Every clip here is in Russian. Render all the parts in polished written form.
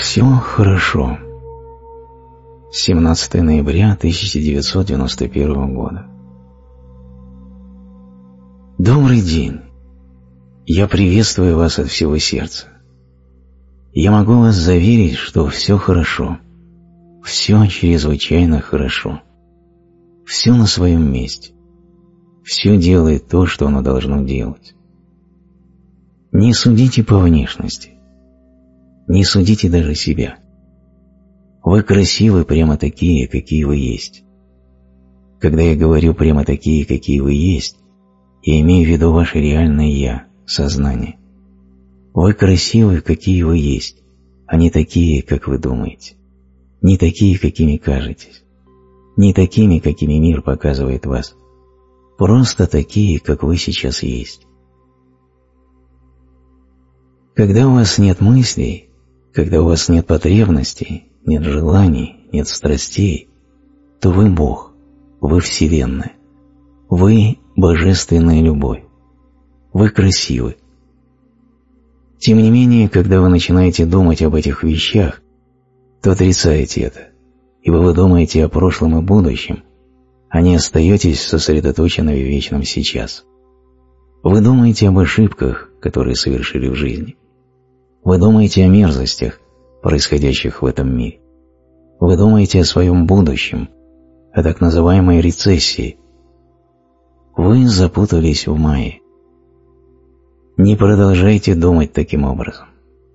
Все хорошо. 17 ноября 1991 года. Добрый день. Я приветствую вас от всего сердца. Я могу вас заверить, что все хорошо. Все чрезвычайно хорошо. Все на своем месте. Все делает то, что оно должно делать. Не судите по внешности. Не судите даже себя. Вы красивы прямо такие, какие вы есть. Когда я говорю прямо такие, какие вы есть, я имею в виду ваше реальное «я», сознание. Вы красивы, какие вы есть, а не такие, как вы думаете. Не такие, какими кажетесь. Не такими, какими мир показывает вас. Просто такие, как вы сейчас есть. Когда у вас нет мыслей, когда у вас нет потребностей, нет желаний, нет страстей, то вы Бог, вы Вселенная, вы Божественная любовь, вы красивы. Тем не менее, когда вы начинаете думать об этих вещах, то отрицаете это, ибо вы думаете о прошлом и будущем, а не остаетесь сосредоточены в вечном сейчас. Вы думаете об ошибках, которые совершили в жизни. Вы думаете о мерзостях, происходящих в этом мире. Вы думаете о своем будущем, о так называемой рецессии. Вы запутались в майе. Не продолжайте думать таким образом.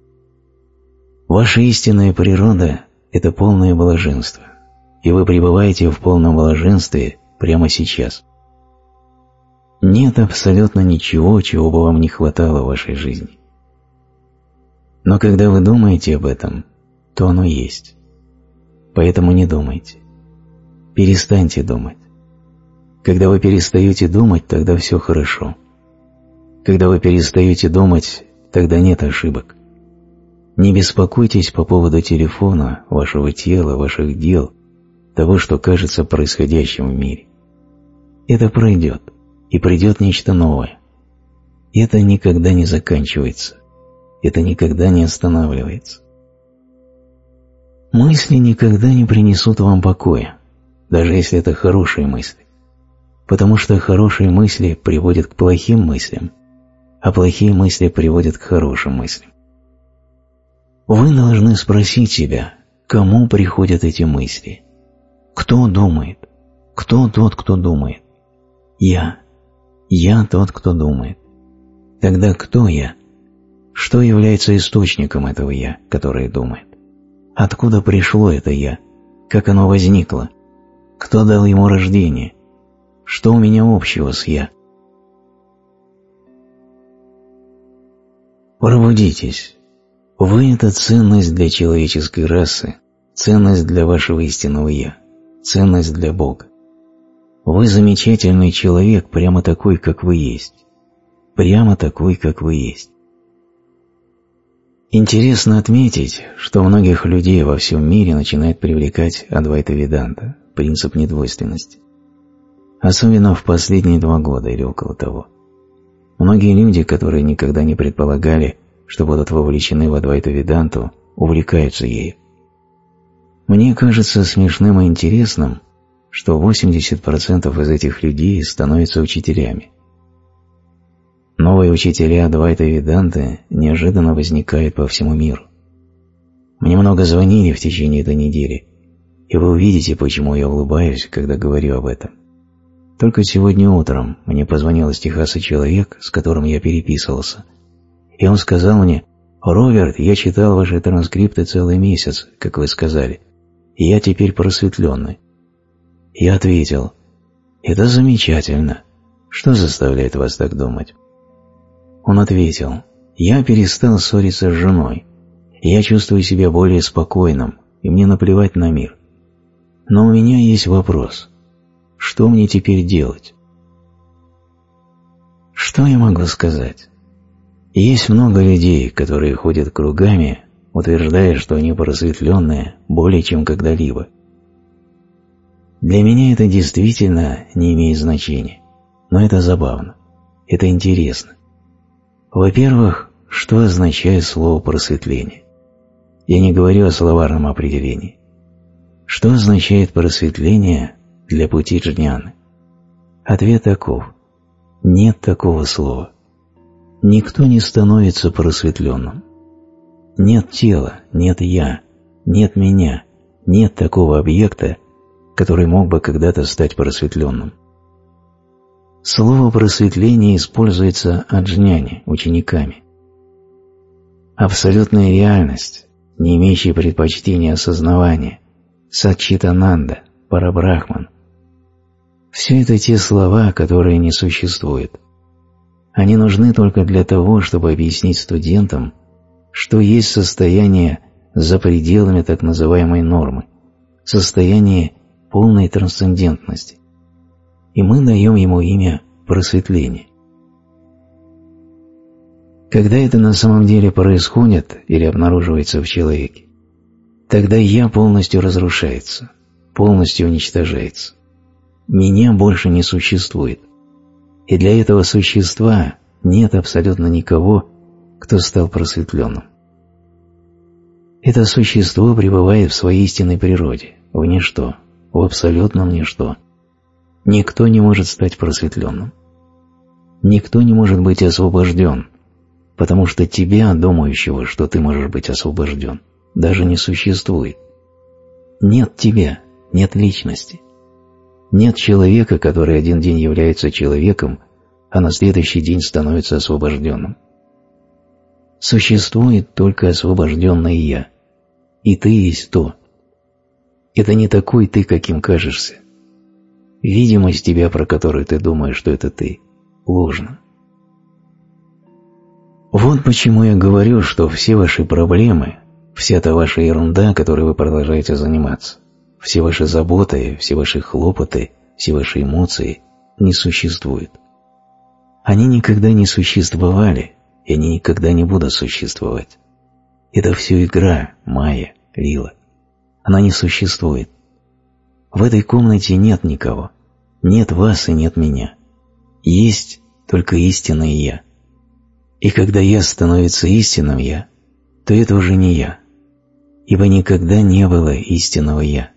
Ваша истинная природа – это полное блаженство, и вы пребываете в полном блаженстве прямо сейчас. Нет абсолютно ничего, чего бы вам не хватало в вашей жизни. Но когда вы думаете об этом, то оно есть. Поэтому не думайте. Перестаньте думать. Когда вы перестаете думать, тогда все хорошо. Когда вы перестаете думать, тогда нет ошибок. Не беспокойтесь по поводу телефона, вашего тела, ваших дел, того, что кажется происходящим в мире. Это пройдет, и придет нечто новое. Это никогда не заканчивается. Это никогда не останавливается. Мысли никогда не принесут вам покоя, даже если это хорошие мысли, потому что хорошие мысли приводят к плохим мыслям, а плохие мысли приводят к хорошим мыслям. Вы должны спросить себя, кому приходят эти мысли. Кто думает? Кто тот, кто думает? Я. Я тот, кто думает. Тогда кто я? Что является источником этого «я», которое думает? Откуда пришло это «я»? Как оно возникло? Кто дал ему рождение? Что у меня общего с «я»? Пробудитесь. Вы – это ценность для человеческой расы, ценность для вашего истинного «я», ценность для Бога. Вы замечательный человек, прямо такой, как вы есть. Прямо такой, как вы есть. Интересно отметить, что многих людей во всем мире начинает привлекать Адвайта-веданта, принцип недвойственности. Особенно в последние 2 года или около того. Многие люди, которые никогда не предполагали, что будут вовлечены в Адвайта-веданту, увлекаются ею. Мне кажется смешным и интересным, что 80% из этих людей становятся учителями. Новые учителя Адвайта-веданты неожиданно возникают по всему миру. Мне много звонили в течение этой недели, и вы увидите, почему я улыбаюсь, когда говорю об этом. Только сегодня утром мне позвонил из Техаса человек, с которым я переписывался, и он сказал мне: «Роберт, я читал ваши транскрипты целый месяц, как вы сказали, и я теперь просветленный». Я ответил: «Это замечательно. Что заставляет вас так думать?» Он ответил: «Я перестал ссориться с женой. Я чувствую себя более спокойным, и мне наплевать на мир. Но у меня есть вопрос. Что мне теперь делать?» Что я могу сказать? Есть много людей, которые ходят кругами, утверждая, что они просветленные более чем когда-либо. Для меня это действительно не имеет значения, но это забавно, это интересно. Во-первых, что означает слово «просветление»? Я не говорю о словарном определении. Что означает просветление для пути джняны? Ответ таков. Нет такого слова. Никто не становится просветленным. Нет тела, нет «я», нет меня, нет такого объекта, который мог бы когда-то стать просветленным. Слово «просветление» используется аджняни, учениками. Абсолютная реальность, не имеющая предпочтения осознавания, саччитананда, парабрахман – все это те слова, которые не существуют. Они нужны только для того, чтобы объяснить студентам, что есть состояние за пределами так называемой нормы, состояние полной трансцендентности. И мы даем ему имя просветление. Когда это на самом деле происходит или обнаруживается в человеке, тогда «я» полностью разрушается, полностью уничтожается. «Меня» больше не существует. И для этого существа нет абсолютно никого, кто стал просветленным. Это существо пребывает в своей истинной природе, в ничто, в абсолютном ничто. Никто не может стать просветленным. Никто не может быть освобожден, потому что тебя, думающего, что ты можешь быть освобожден, даже не существует. Нет тебя, нет личности. Нет человека, который один день является человеком, а на следующий день становится освобожденным. Существует только освобожденное «я», и ты есть то. Это не такой ты, каким кажешься. Видимость тебя, про которую ты думаешь, что это ты, ложна. Вот почему я говорю, что все ваши проблемы, вся та ваша ерунда, которой вы продолжаете заниматься, все ваши заботы, все ваши хлопоты, все ваши эмоции не существуют. Они никогда не существовали, и они никогда не будут существовать. Это все игра, майя, лила. Она не существует. В этой комнате нет никого. Нет вас и нет меня. Есть только истинное «я». И когда «я» становится истинным «я», то это уже не «я», ибо никогда не было истинного «я».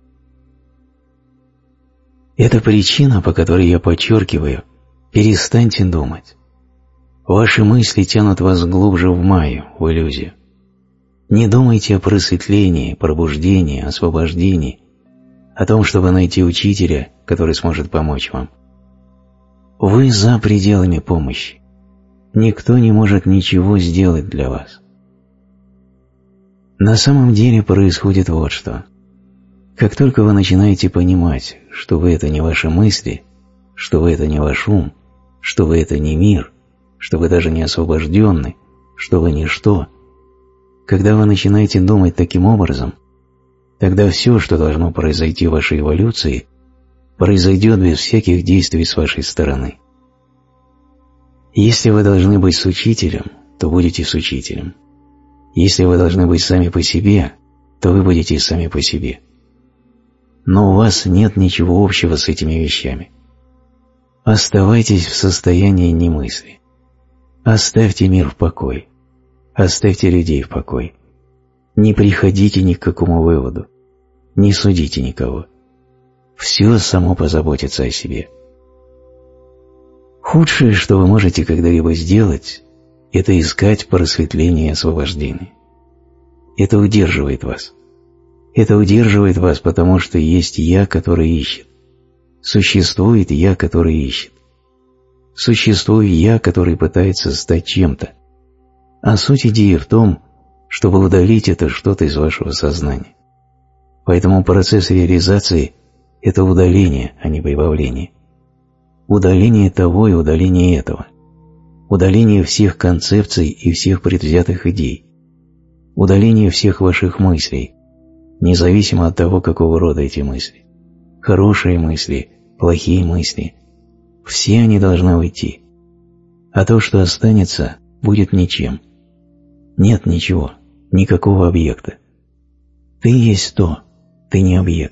Это причина, по которой я подчеркиваю: перестаньте думать. Ваши мысли тянут вас глубже в майю, в иллюзию. Не думайте о просветлении, пробуждении, освобождении, о том, чтобы найти учителя, который сможет помочь вам. Вы за пределами помощи. Никто не может ничего сделать для вас. На самом деле происходит вот что. Как только вы начинаете понимать, что вы – это не ваши мысли, что вы – это не ваш ум, что вы – это не мир, что вы даже не освобожденны, что вы – ничто, когда вы начинаете думать таким образом, тогда все, что должно произойти в вашей эволюции, произойдет без всяких действий с вашей стороны. Если вы должны быть с учителем, то будете с учителем. Если вы должны быть сами по себе, то вы будете сами по себе. Но у вас нет ничего общего с этими вещами. Оставайтесь в состоянии немысли. Оставьте мир в покое. Оставьте людей в покое. Не приходите ни к какому выводу. Не судите никого. Все само позаботится о себе. Худшее, что вы можете когда-либо сделать, это искать просветление и освобождение. Это удерживает вас. Это удерживает вас, потому что есть «я», который ищет. Существует «я», который ищет. Существует «я», который пытается стать чем-то. А суть идеи в том, чтобы удалить это что-то из вашего сознания. Поэтому процесс реализации – это удаление, а не прибавление. Удаление того и удаление этого. Удаление всех концепций и всех предвзятых идей. Удаление всех ваших мыслей, независимо от того, какого рода эти мысли. Хорошие мысли, плохие мысли. Все они должны уйти. А то, что останется, будет ничем. Нет ничего, никакого объекта. Ты есть то, ты не объект.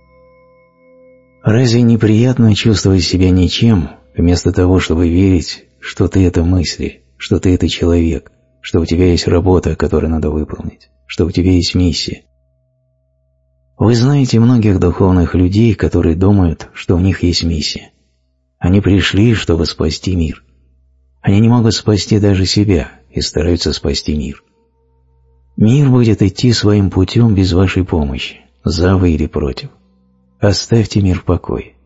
Разве неприятно чувствовать себя ничем, вместо того, чтобы верить, что ты – это мысли, что ты – это человек, что у тебя есть работа, которую надо выполнить? что у тебя есть миссия. Вы знаете многих духовных людей, которые думают, что у них есть миссия. Они пришли, чтобы спасти мир. Они не могут спасти даже себя и стараются спасти мир. Мир будет идти своим путем без вашей помощи, за вы или против. Оставьте мир в покое.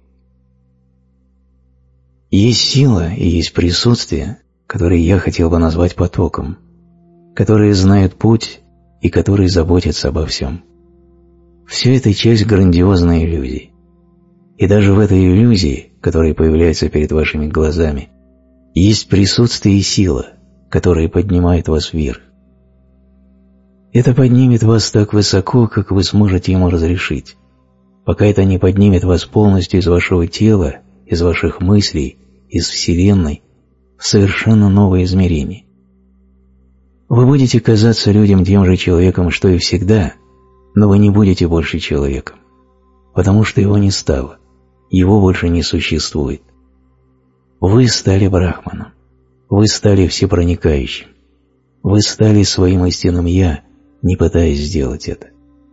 Есть сила и есть присутствие, которые я хотел бы назвать потоком, которые знают путь и которые заботятся обо всем. Все это часть грандиозной иллюзии. И даже в этой иллюзии, которая появляется перед вашими глазами, есть присутствие и сила, которая поднимает вас вверх. Это поднимет вас так высоко, как вы сможете ему разрешить, пока это не поднимет вас полностью из вашего тела, из ваших мыслей, из Вселенной, в совершенно новое измерение. Вы будете казаться людям тем же человеком, что и всегда, но вы не будете больше человеком, потому что его не стало, его больше не существует. Вы стали Брахманом, вы стали всепроникающим, вы стали своим истинным «Я», не пытаясь сделать это.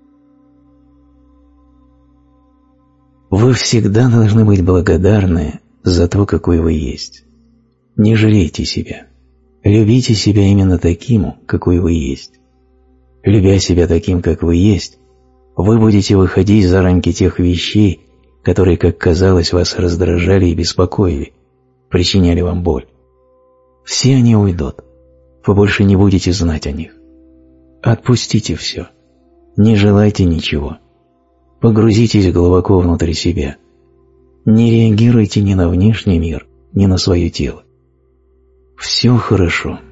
Вы всегда должны быть благодарны за то, какой вы есть. Не жалейте себя. Любите себя именно таким, какой вы есть. Любя себя таким, как вы есть, вы будете выходить за рамки тех вещей, которые, как казалось, вас раздражали и беспокоили, причиняли вам боль. Все они уйдут. Вы больше не будете знать о них. Отпустите все. Не желайте ничего. Погрузитесь глубоко внутрь себя. Не реагируйте ни на внешний мир, ни на свое тело. Все хорошо.